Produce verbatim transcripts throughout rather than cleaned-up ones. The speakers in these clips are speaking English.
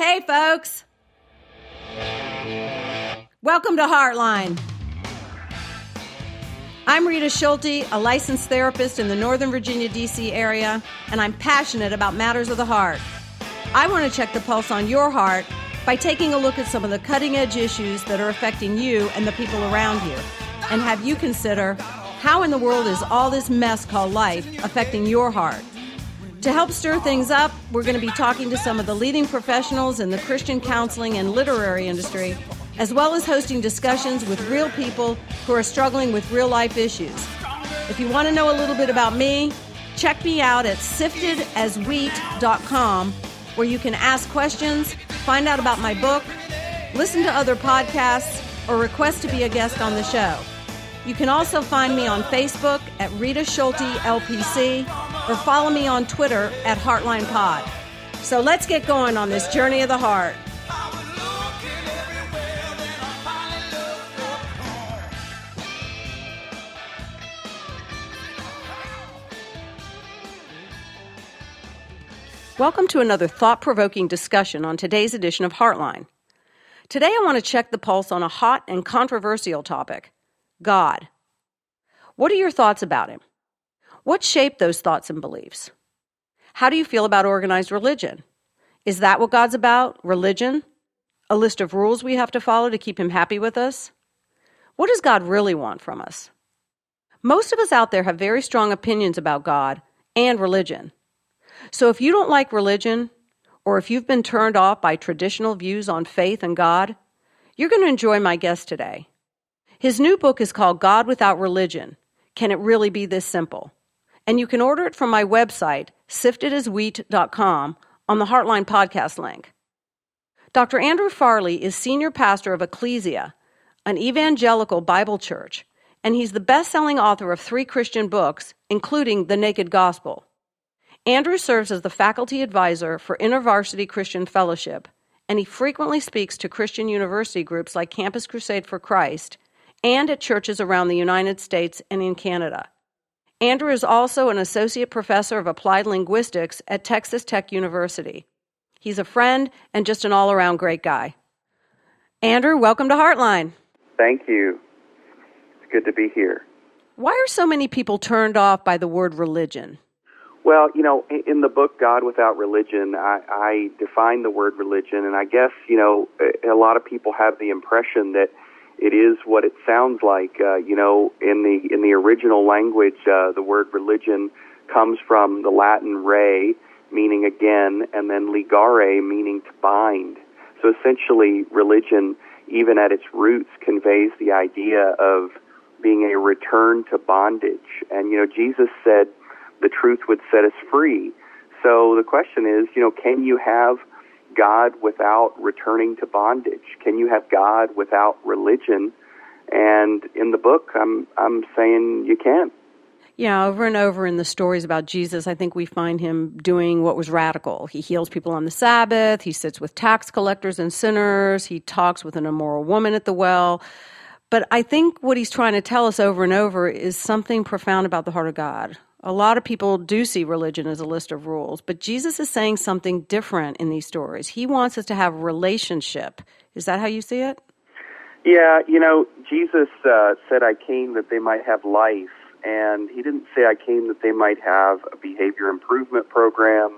Hey, folks. Welcome to Heartline. I'm Rita Schulte, a licensed therapist in the Northern Virginia, D C area, and I'm passionate about matters of the heart. I want to check the pulse on your heart by taking a look at some of the cutting-edge issues that are affecting you and the people around you, and have you consider, how in the world is all this mess called life affecting your heart? To help stir things up, we're going to be talking to some of the leading professionals in the Christian counseling and literary industry, as well as hosting discussions with real people who are struggling with real-life issues. If you want to know a little bit about me, check me out at sifted as wheat dot com, where you can ask questions, find out about my book, listen to other podcasts, or request to be a guest on the show. You can also find me on Facebook at Rita Schulte L P C, or follow me on Twitter at Heartline Pod. So let's get going on this journey of the heart. Welcome to another thought-provoking discussion on today's edition of Heartline. Today I want to check the pulse on a hot and controversial topic, God. What are your thoughts about him? What shaped those thoughts and beliefs? How do you feel about organized religion? Is that what God's about, religion? A list of rules we have to follow to keep him happy with us? What does God really want from us? Most of us out there have very strong opinions about God and religion. So if you don't like religion, or if you've been turned off by traditional views on faith and God, you're going to enjoy my guest today. His new book is called God Without Religion. Can it really be this simple? And you can order it from my website, sifted as wheat dot com, on the Heartline podcast link. Doctor Andrew Farley is senior pastor of Ecclesia, an evangelical Bible church, and he's the best-selling author of three Christian books, including The Naked Gospel. Andrew serves as the faculty advisor for InterVarsity Christian Fellowship, and he frequently speaks to Christian university groups like Campus Crusade for Christ and at churches around the United States and in Canada. Andrew is also an associate professor of applied linguistics at Texas Tech University. He's a friend and just an all-around great guy. Andrew, welcome to Heartline. Thank you. It's good to be here. Why are so many people turned off by the word religion? Well, you know, in the book, God Without Religion, I, I define the word religion, and I guess, you know, a lot of people have the impression that it is what it sounds like. Uh, you know, in the in the original language, uh, the word religion comes from the Latin re, meaning again, and then ligare, meaning to bind. So essentially, religion, even at its roots, conveys the idea of being a return to bondage. And, you know, Jesus said, the truth would set us free. So the question is, you know, can you have God without returning to bondage? Can you have God without religion? And in the book, I'm I'm saying you can. Yeah, over and over in the stories about Jesus, I think we find him doing what was radical. He heals people on the Sabbath. He sits with tax collectors and sinners. He talks with an immoral woman at the well. But I think what he's trying to tell us over and over is something profound about the heart of God. A lot of people do see religion as a list of rules, but Jesus is saying something different in these stories. He wants us to have a relationship. Is that how you see it? Yeah, you know, Jesus uh, said, I came that they might have life, and he didn't say I came that they might have a behavior improvement program.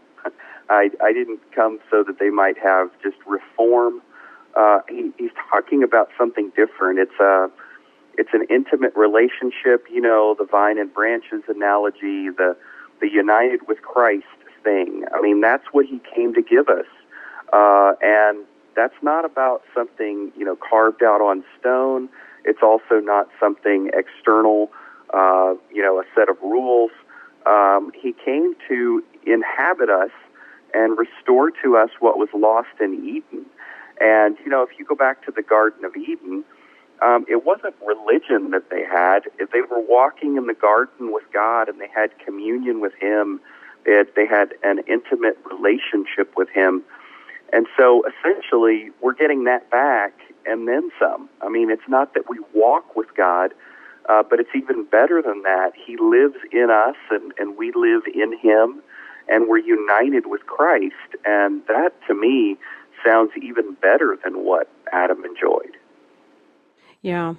I, I didn't come so that they might have just reform. Uh, he, he's talking about something different. It's a It's an intimate relationship, you know, the vine and branches analogy, the the united with Christ thing. I mean, that's what he came to give us. Uh, and that's not about something, you know, carved out on stone. It's also not something external, uh, you know, a set of rules. Um, he came to inhabit us and restore to us what was lost in Eden. And, you know, if you go back to the Garden of Eden, Um, it wasn't religion that they had. They were walking in the garden with God, and they had communion with him. They had, they had an intimate relationship with him. And so essentially, we're getting that back and then some. I mean, it's not that we walk with God, uh, but it's even better than that. He lives in us, and, and we live in him, and we're united with Christ. And that, to me, sounds even better than what Adam enjoyed. Yeah.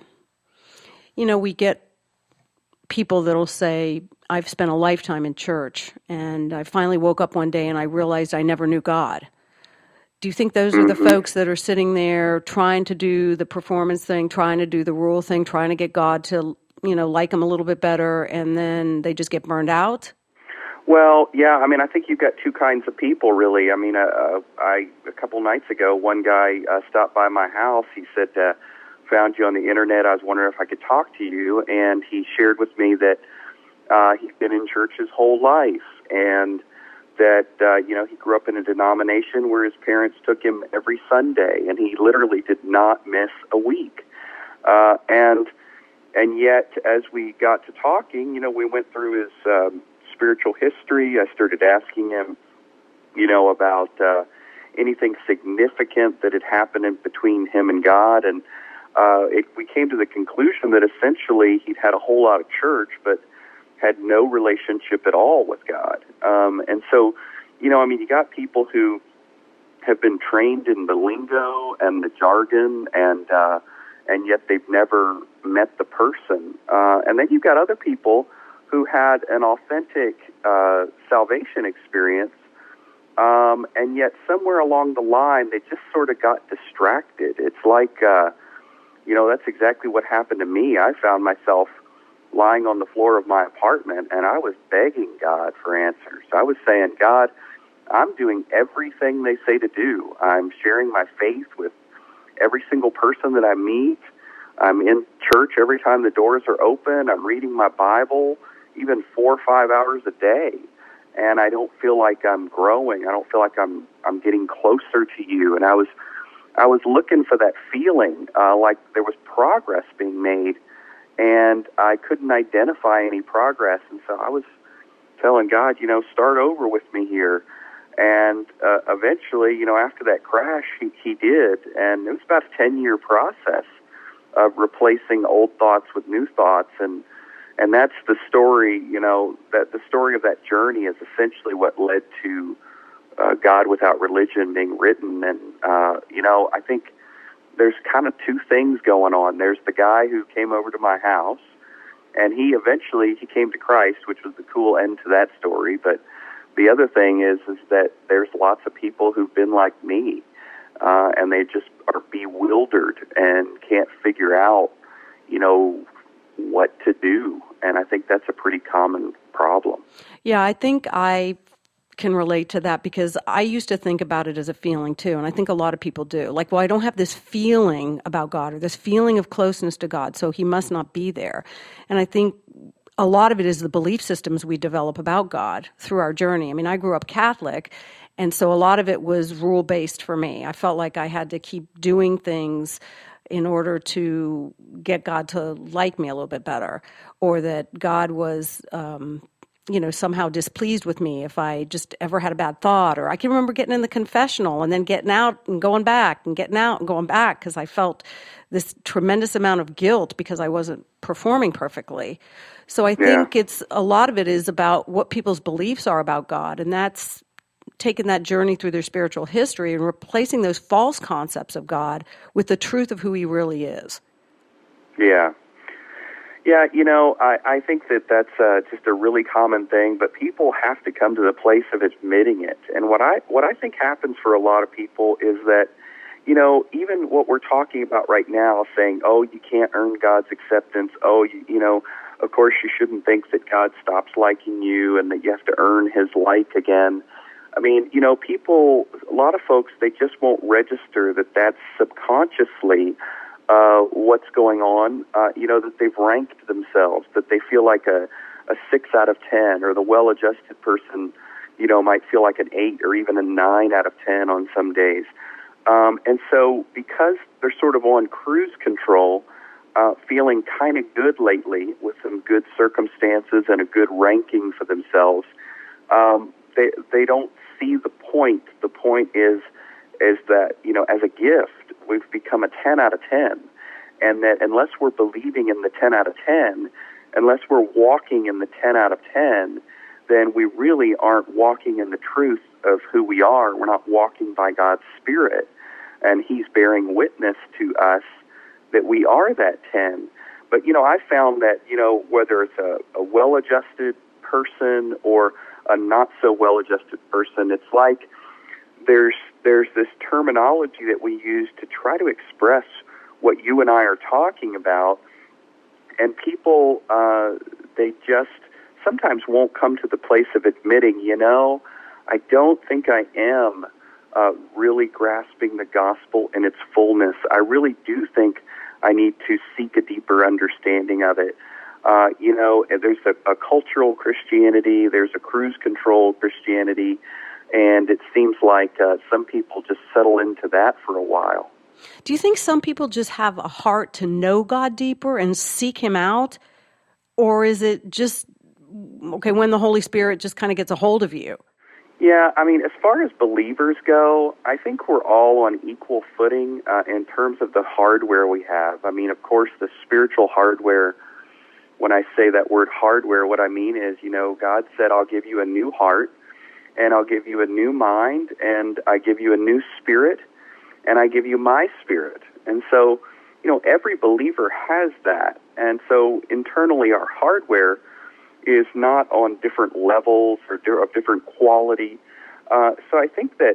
You know, we get people that'll say, I've spent a lifetime in church, and I finally woke up one day and I realized I never knew God. Do you think those are the Mm-hmm. folks that are sitting there trying to do the performance thing, trying to do the rule thing, trying to get God to, you know, like them a little bit better, and then they just get burned out? Well, yeah, I mean, I think you've got two kinds of people, really. I mean, uh, I a couple nights ago, one guy uh, stopped by my house. He said, uh, found you on the internet. I was wondering if I could talk to you. And he shared with me that uh, he's been in church his whole life, and that, uh, you know, he grew up in a denomination where his parents took him every Sunday, and he literally did not miss a week. Uh, and and yet, as we got to talking, you know, we went through his um, spiritual history. I started asking him, you know, about uh, anything significant that had happened in between him and God, and uh, it, we came to the conclusion that essentially he'd had a whole lot of church, but had no relationship at all with God. Um, and so, you know, I mean, you got people who have been trained in the lingo and the jargon, and uh, and yet they've never met the person. Uh, and then you've got other people who had an authentic uh, salvation experience, um, and yet somewhere along the line they just sort of got distracted. It's like, uh, you know, that's exactly what happened to me. I found myself lying on the floor of my apartment, and I was begging God for answers. I was saying, God, I'm doing everything they say to do. I'm sharing my faith with every single person that I meet. I'm in church every time the doors are open. I'm reading my Bible even four or five hours a day, and I don't feel like I'm growing. I don't feel like I'm I'm getting closer to you. And I was I was looking for that feeling, uh, like there was progress being made, and I couldn't identify any progress. And so I was telling God, you know, start over with me here. And uh, eventually, you know, after that crash, he, he did. And it was about a ten-year process of replacing old thoughts with new thoughts. And and that's the story, you know, that the story of that journey is essentially what led to uh, God Without Religion being written. And, uh, you know, I think there's kind of two things going on. There's the guy who came over to my house, and he eventually, he came to Christ, which was the cool end to that story. But the other thing is, is that there's lots of people who've been like me, uh, and they just are bewildered and can't figure out, you know, what to do. And I think that's a pretty common problem. Yeah, I think I can relate to that because I used to think about it as a feeling too, and I think a lot of people do. Like, well, I don't have this feeling about God or this feeling of closeness to God, so he must not be there. And I think a lot of it is the belief systems we develop about God through our journey. I mean, I grew up Catholic, and so a lot of it was rule-based for me. I felt like I had to keep doing things in order to get God to like me a little bit better, or that God was, um, you know, somehow displeased with me if I just ever had a bad thought. Or I can remember getting in the confessional and then getting out and going back and getting out and going back because I felt this tremendous amount of guilt because I wasn't performing perfectly. So I think Yeah. it's a lot of it is about what people's beliefs are about God, and that's taking that journey through their spiritual history and replacing those false concepts of God with the truth of who he really is. Yeah. Yeah, you know, I, I think that that's uh, just a really common thing, but people have to come to the place of admitting it. And what I what I think happens for a lot of people is that, you know, even what we're talking about right now, saying, oh, you can't earn God's acceptance, oh, you, you know, of course you shouldn't think that God stops liking you and that you have to earn his like again. I mean, you know, people, a lot of folks, they just won't register that that's subconsciously uh, what's going on, uh, you know, that they've ranked themselves, that they feel like a, a six out of ten, or the well-adjusted person, you know, might feel like an eight or even a nine out of ten on some days. Um, and so because they're sort of on cruise control, uh, feeling kind of good lately with some good circumstances and a good ranking for themselves, um, they they don't see the point. The point is is that, you know, as a gift, we've become a ten out of ten. And that unless we're believing in the ten out of ten, unless we're walking in the ten out of ten, then we really aren't walking in the truth of who we are. We're not walking by God's Spirit. And He's bearing witness to us that we are that ten. But, you know, I found that, you know, whether it's a, a well-adjusted person or a not-so-well-adjusted person, it's like there's there's this terminology that we use to try to express what you and I are talking about, and people, uh, they just sometimes won't come to the place of admitting, you know, I don't think I am uh, really grasping the gospel in its fullness. I really do think I need to seek a deeper understanding of it. Uh, you know, there's a, a cultural Christianity, there's a cruise control Christianity, and it seems like uh, some people just settle into that for a while. Do you think some people just have a heart to know God deeper and seek Him out? Or is it just, okay, when the Holy Spirit just kind of gets a hold of you? Yeah, I mean, as far as believers go, I think we're all on equal footing uh, in terms of the hardware we have. I mean, of course, the spiritual hardware, when I say that word hardware, what I mean is, you know, God said, I'll give you a new heart, and I'll give you a new mind, and I give you a new spirit, and I give you my spirit. And so, you know, every believer has that. And so internally our hardware is not on different levels or of different quality. Uh, so I think that,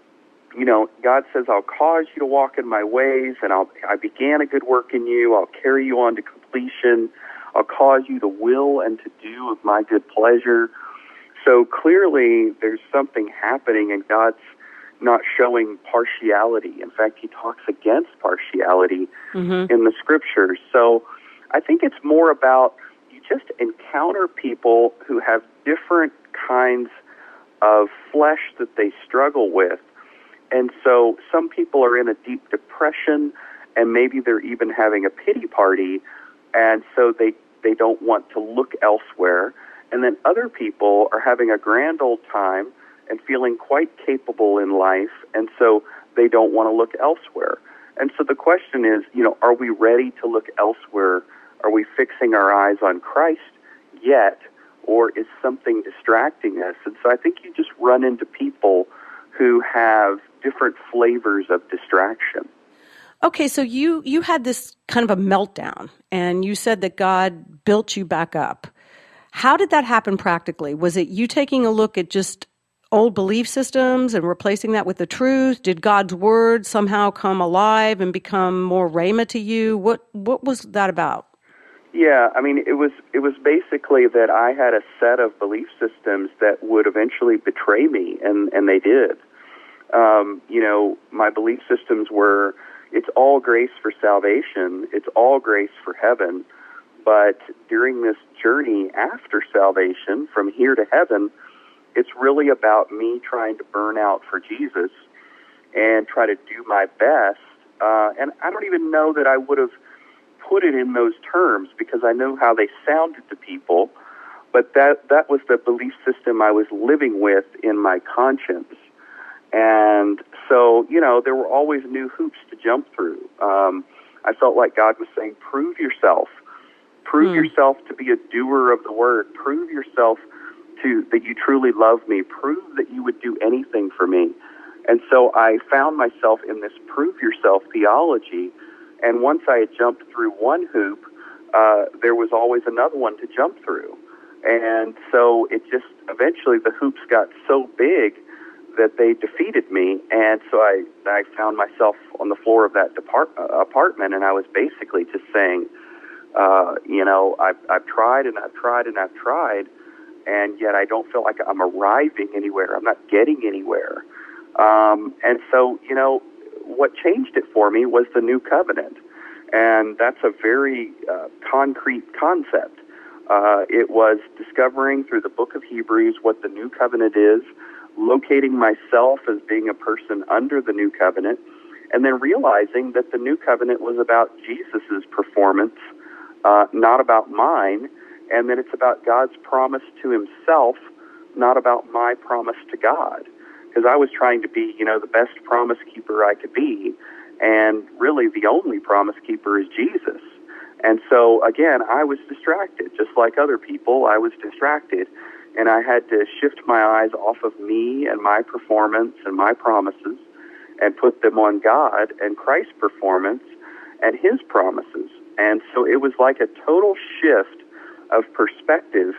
you know, God says, I'll cause you to walk in my ways, and I'll, I began a good work in you. I'll carry you on to completion. I'll cause you to will and to do of my good pleasure. So clearly there's something happening, and God's not showing partiality. In fact, He talks against partiality mm-hmm. in the Scriptures. So I think it's more about you just encounter people who have different kinds of flesh that they struggle with. And so some people are in a deep depression, and maybe they're even having a pity party, and so they, they don't want to look elsewhere. And then other people are having a grand old time and feeling quite capable in life, and so they don't want to look elsewhere. And so the question is, you know, are we ready to look elsewhere? Are we fixing our eyes on Christ yet, or is something distracting us? And so I think you just run into people who have different flavors of distraction. Okay, so you, you had this kind of a meltdown, and you said that God built you back up. How did that happen practically? Was it you taking a look at just old belief systems and replacing that with the truth? Did God's word somehow come alive and become more rhema to you? What what was that about? Yeah, I mean, it was it was basically that I had a set of belief systems that would eventually betray me, and, and they did. Um, you know, my belief systems were, it's all grace for salvation, it's all grace for heaven, but during this journey after salvation, from here to heaven, it's really about me trying to burn out for Jesus and try to do my best. Uh, and I don't even know that I would have put it in those terms because I know how they sounded to people, but that, that was the belief system I was living with in my conscience. And so, you know, there were always new hoops to jump through. Um, I felt like God was saying, prove yourself. Prove mm. yourself to be a doer of the word. Prove yourself to that you truly love me. Prove that you would do anything for me. And so I found myself in this prove yourself theology. And once I had jumped through one hoop, uh, there was always another one to jump through. And so it just, eventually the hoops got so big that they defeated me. And so I, I found myself on the floor of that depart, uh, apartment, and I was basically just saying, uh, you know, I've, I've tried and I've tried and I've tried, and yet I don't feel like I'm arriving anywhere. I'm not getting anywhere. Um, and so, you know, what changed it for me was the new covenant. And that's a very uh, concrete concept. Uh, it was discovering through the book of Hebrews what the new covenant is, locating myself as being a person under the new covenant, and then realizing that the new covenant was about Jesus' performance, uh, not about mine, and that it's about God's promise to himself, not about my promise to God. Because I was trying to be, you know, the best promise keeper I could be, and really the only promise keeper is Jesus. And so, again, I was distracted. Just like other people, I was distracted. and I had to shift my eyes off of me and my performance and my promises and put them on God and Christ's performance and His promises. And so it was like a total shift of perspective.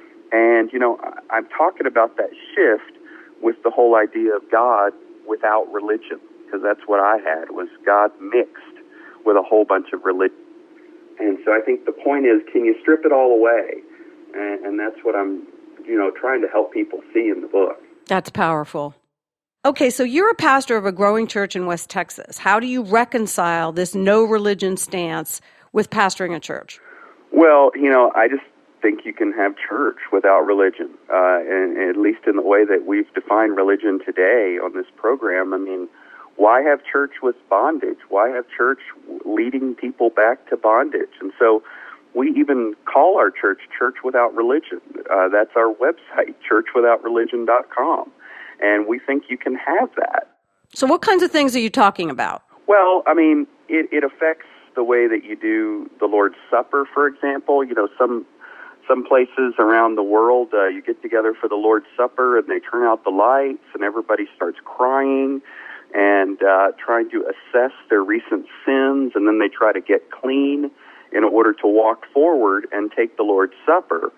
And, you know, I'm talking about that shift with the whole idea of God without religion, because that's what I had, was God mixed with a whole bunch of religion. And so I think the point is, can you strip it all away? And, and that's what I'm, you know, trying to help people see in the book. That's powerful. Okay, so you're a pastor of a growing church in West Texas. How do you reconcile this no religion stance with pastoring a church? Well, you know, I just think you can have church without religion, uh, and, and at least in the way that we've defined religion today on this program. I mean, why have church with bondage? Why have church leading people back to bondage? And so we even call our church Church Without Religion. Uh, that's our website, church without religion dot com. And we think you can have that. So what kinds of things are you talking about? Well, I mean, it, it affects the way that you do the Lord's Supper, for example. You know, some some places around the world, uh, you get together for the Lord's Supper and they turn out the lights and everybody starts crying and uh, trying to assess their recent sins, and then they try to get clean in order to walk forward and take the Lord's Supper.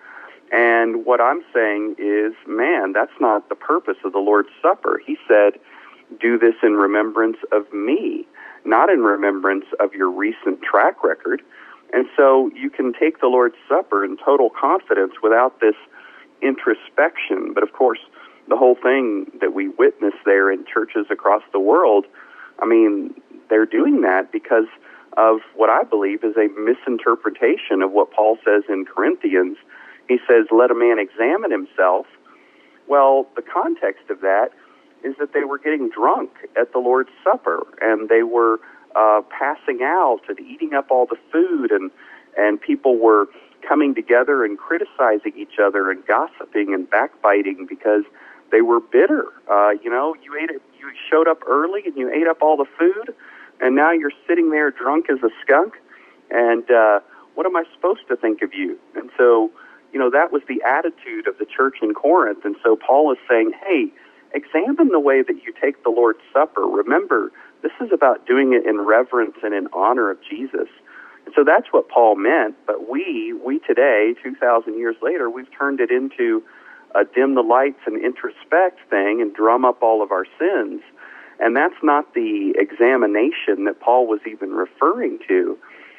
And what I'm saying is, man, that's not the purpose of the Lord's Supper. He said, do this in remembrance of me, not in remembrance of your recent track record. And so you can take the Lord's Supper in total confidence without this introspection. But of course, the whole thing that we witness there in churches across the world, I mean, they're doing that because of what I believe is a misinterpretation of what Paul says in Corinthians. He says, let a man examine himself. Well, the context of that is that they were getting drunk at the Lord's Supper, and they were uh, passing out and eating up all the food, and, and people were coming together and criticizing each other and gossiping and backbiting because they were bitter. Uh, you know, you ate it, you showed up early and you ate up all the food, and now you're sitting there drunk as a skunk, and uh, what am I supposed to think of you? And so, you know, that was the attitude of the church in Corinth. And so Paul is saying, hey, examine the way that you take the Lord's Supper. Remember, this is about doing it in reverence and in honor of Jesus. And so that's what Paul meant. But we, we today, two thousand years later, we've turned it into a dim the lights and introspect thing and drum up all of our sins. And that's not the examination that Paul was even referring to.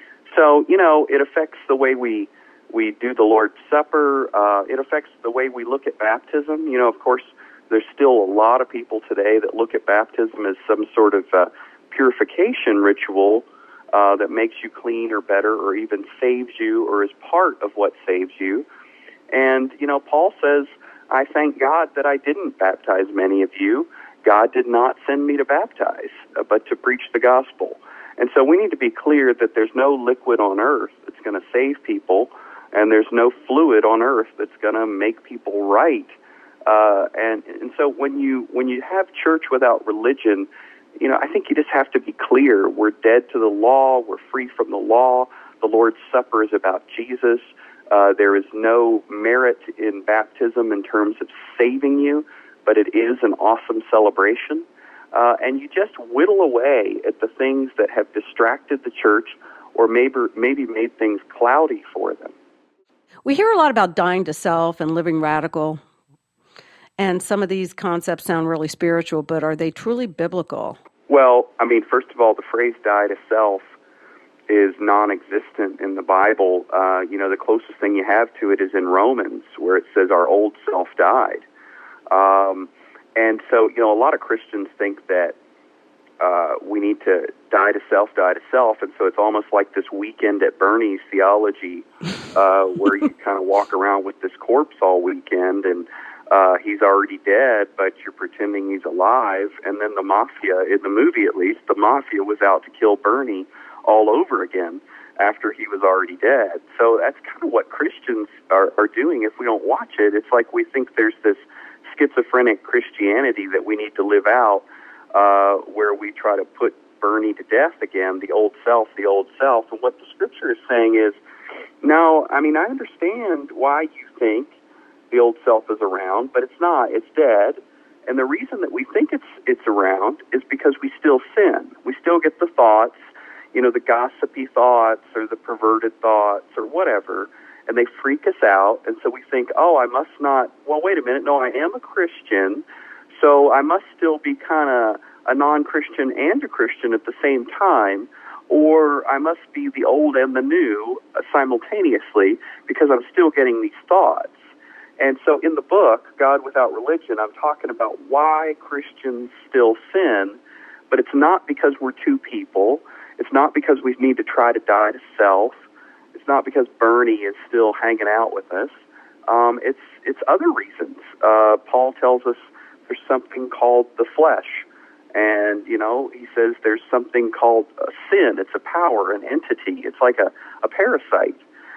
So, you know, it affects the way we we do the Lord's Supper. Uh, it affects the way we look at baptism. You know, of course, there's still a lot of people today that look at baptism as some sort of uh, purification ritual uh, that makes you clean or better or even saves you or is part of what saves you. And, you know, Paul says, I thank God that I didn't baptize many of you. God did not send me to baptize, uh, but to preach the gospel. And so we need to be clear that there's no liquid on earth that's going to save people, and there's no fluid on earth that's going to make people right. Uh, and and so when you when you have church without religion, you know, I think you just have to be clear. We're dead to the law. We're free from the law. The Lord's Supper is about Jesus. Uh, there is no merit in baptism in terms of saving you, but it is an awesome celebration. Uh, and you just whittle away at the things that have distracted the church or maybe maybe made things cloudy for them. We hear a lot about dying to self and living radical, and some of these concepts sound really spiritual, but are they truly biblical? Well, I mean, first of all, the phrase die to self is non-existent in the Bible. Uh, you know, the closest thing you have to it is in Romans, where it says our old self died. Um, and so, you know, a lot of Christians think that uh, we need to die to self, die to self, and so it's almost like this Weekend at Bernie's theology, uh, where you kind of walk around with this corpse all weekend, and uh, he's already dead, but you're pretending he's alive, and then the mafia, in the movie at least, the mafia was out to kill Bernie all over again after he was already dead. So that's kind of what Christians are, are doing if we don't watch it. It's like we think there's this schizophrenic Christianity that we need to live out, uh, where we try to put Bernie to death again, the old self, the old self. And what the Scripture is saying is, no, I mean, I understand why you think the old self is around, but it's not. It's dead. And the reason that we think it's it's around is because we still sin. We still get the thoughts, you know, the gossipy thoughts or the perverted thoughts or whatever, and they freak us out. And so we think, oh, I must not, well, wait a minute, no, I am a Christian, so I must still be kind of a non-Christian and a Christian at the same time, or I must be the old and the new uh, simultaneously because I'm still getting these thoughts. And so in the book, God Without Religion, I'm talking about why Christians still sin, but it's not because we're two people. It's not because we need to try to die to self. It's not because Bernie is still hanging out with us. Um, it's it's other reasons. Uh, Paul tells us there's something called the flesh. And, you know, he says there's something called a sin. It's a power, an entity. It's like a, a parasite.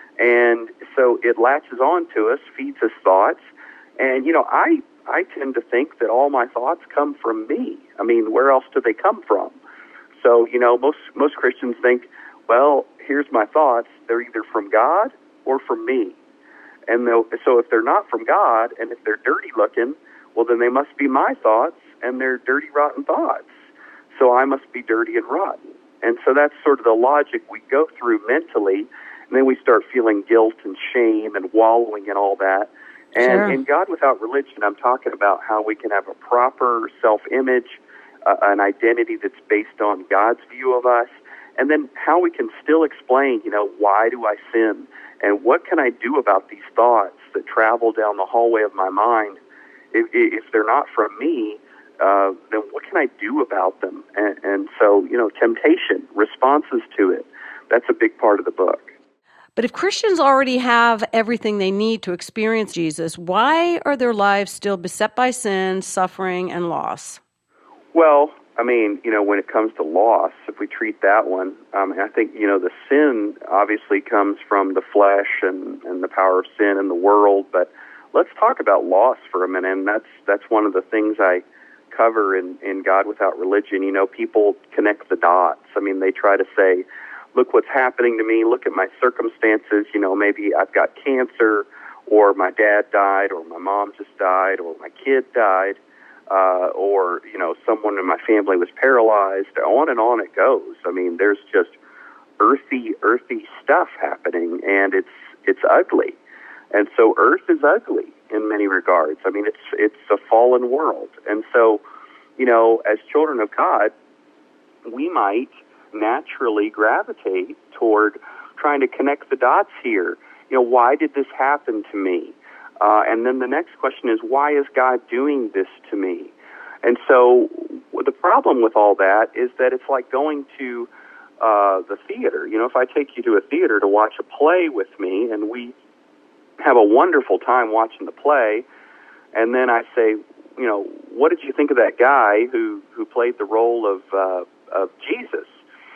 And so it latches on to us, feeds us thoughts. And, you know, I, I tend to think that all my thoughts come from me. I mean, where else do they come from? So, you know, most, most Christians think, well, here's my thoughts. They're either from God or from me. And so if they're not from God and if they're dirty looking, well, then they must be my thoughts and they're dirty, rotten thoughts. So I must be dirty and rotten. And so that's sort of the logic we go through mentally. And then we start feeling guilt and shame and wallowing in all that. And Sure. in God Without Religion, I'm talking about how we can have a proper self-image, uh, an identity that's based on God's view of us, and then how we can still explain, you know, why do I sin? And what can I do about these thoughts that travel down the hallway of my mind? If, if they're not from me, uh, then what can I do about them? And, and so, you know, temptation, responses to it, that's a big part of the book. But if Christians already have everything they need to experience Jesus, why are their lives still beset by sin, suffering, and loss? Well, I mean, you know, when it comes to loss, if we treat that one, um, I think, you know, the sin obviously comes from the flesh and, and the power of sin in the world, but let's talk about loss for a minute, and that's that's one of the things I cover in, in God Without Religion. You know, people connect the dots. I mean, they try to say, look what's happening to me, look at my circumstances, you know, maybe I've got cancer, or my dad died, or my mom just died, or my kid died, uh, or, you know, someone in my family was paralyzed, on and on it goes. I mean, there's just earthy, earthy stuff happening, and it's it's ugly. And so earth is ugly in many regards. I mean, it's it's a fallen world. And so, you know, as children of God, we might naturally gravitate toward trying to connect the dots here. You know, why did this happen to me? Uh, and then the next question is, why is God doing this to me? And so the problem with all that is that it's like going to uh, the theater. You know, if I take you to a theater to watch a play with me, and we have a wonderful time watching the play, and then I say, you know, what did you think of that guy who, who played the role of uh, of Jesus?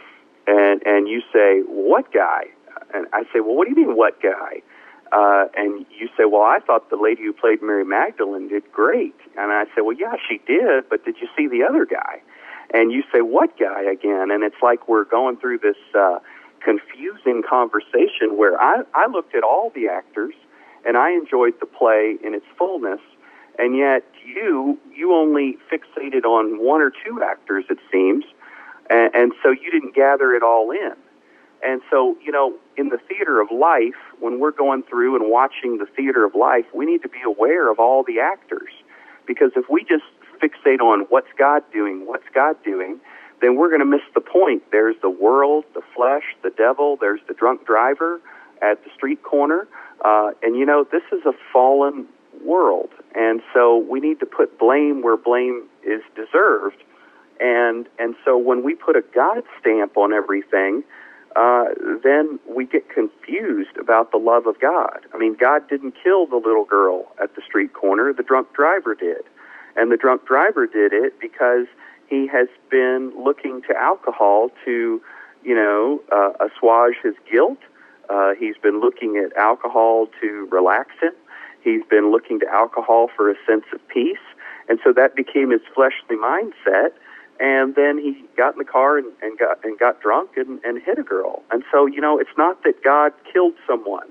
And and you say, what guy? And I say, well, what do you mean, what guy? Uh, and you say, well, I thought the lady who played Mary Magdalene did great. And I say, well, yeah, she did, but did you see the other guy? And you say, what guy again? And it's like we're going through this uh, confusing conversation where I, I looked at all the actors, and I enjoyed the play in its fullness, and yet you you only fixated on one or two actors, it seems, and, and so you didn't gather it all in. And so, you know, in the theater of life, when we're going through and watching the theater of life, we need to be aware of all the actors. Because if we just fixate on what's God doing, what's God doing, then we're going to miss the point. There's the world, the flesh, the devil, there's the drunk driver at the street corner. Uh, and, you know, this is a fallen world. And so we need to put blame where blame is deserved. And and so when we put a God stamp on everything, uh, then we get confused about the love of God. I mean, God didn't kill the little girl at the street corner. The drunk driver did. And the drunk driver did it because he has been looking to alcohol to, you know, uh, assuage his guilt. Uh, he's been looking at alcohol to relax him. He's been looking to alcohol for a sense of peace. And so that became his fleshly mindset. And then he got in the car and, and got and got drunk and, and hit a girl. And so, you know, it's not that God killed someone.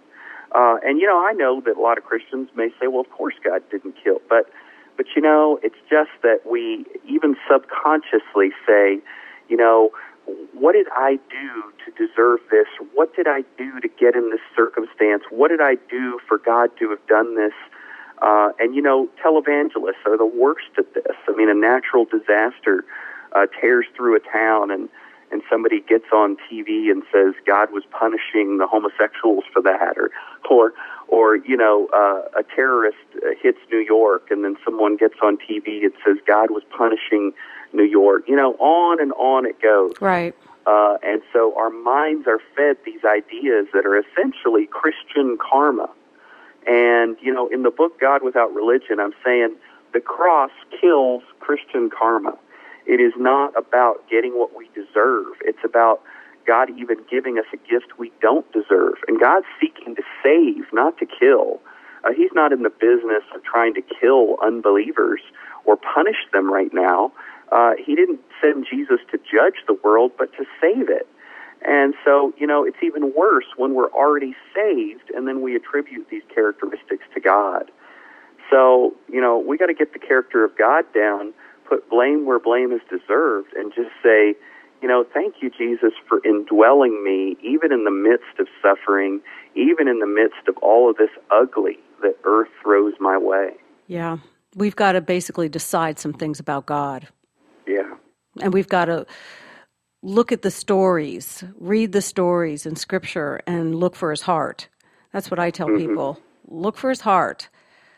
Uh, and, you know, I know that a lot of Christians may say, well, of course God didn't kill. But, but you know, it's just that we even subconsciously say, you know, what did I do to deserve this? What did I do to get in this circumstance? What did I do for God to have done this? Uh, and, you know, televangelists are the worst at this. I mean, a natural disaster uh, tears through a town, and, and somebody gets on T V and says God was punishing the homosexuals for that, or, or, or you know, uh, a terrorist uh, hits New York, and then someone gets on T V and says God was punishing New York. You know, on and on it goes. Right. Uh, and so our minds are fed these ideas that are essentially Christian karma. And, you know, in the book God Without Religion, I'm saying the cross kills Christian karma. It is not about getting what we deserve. It's about God even giving us a gift we don't deserve. And God's seeking to save, not to kill. Uh, he's not in the business of trying to kill unbelievers or punish them right now. Uh, he didn't send Jesus to judge the world, but to save it. And so, you know, it's even worse when we're already saved and then we attribute these characteristics to God. So, you know, we got to get the character of God down, put blame where blame is deserved, and just say, you know, thank you, Jesus, for indwelling me, even in the midst of suffering, even in the midst of all of this ugly that earth throws my way. Yeah. We've got to basically decide some things about God. Yeah. And we've got to look at the stories, read the stories in Scripture, and look for his heart. That's what I tell mm-hmm. people. Look for his heart.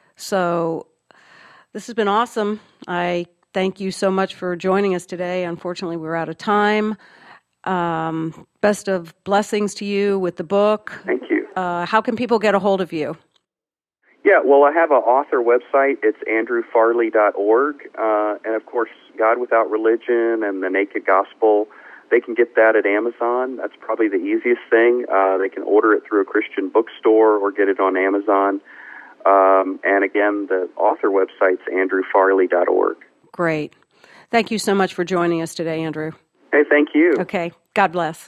So this has been awesome. I thank you so much for joining us today. Unfortunately, we're out of time. Um, best of blessings to you with the book. Thank you. Uh, how can people get a hold of you? Yeah, well, I have an author website. It's andrew farley dot org. Uh, and, of course, God Without Religion and The Naked Gospel. They can get that at Amazon. That's probably the easiest thing. Uh, they can order it through a Christian bookstore or get it on Amazon. Um, and, again, the author website's andrew farley dot org. Great. Thank you so much for joining us today, Andrew. Hey, thank you. Okay. God bless.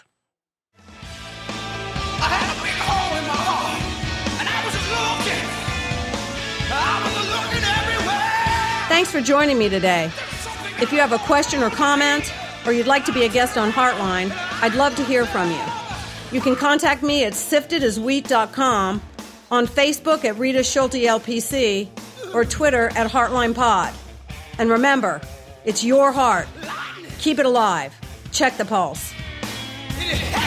I had a big hole in my heart, and I was looking. I was looking everywhere. Thanks for joining me today. If you have a question or comment, or you'd like to be a guest on Heartline, I'd love to hear from you. You can contact me at sifted as wheat dot com, on Facebook at Rita Schulte L P C, or Twitter at Heartline Pod. And remember, it's your heart. Keep it alive. Check the pulse.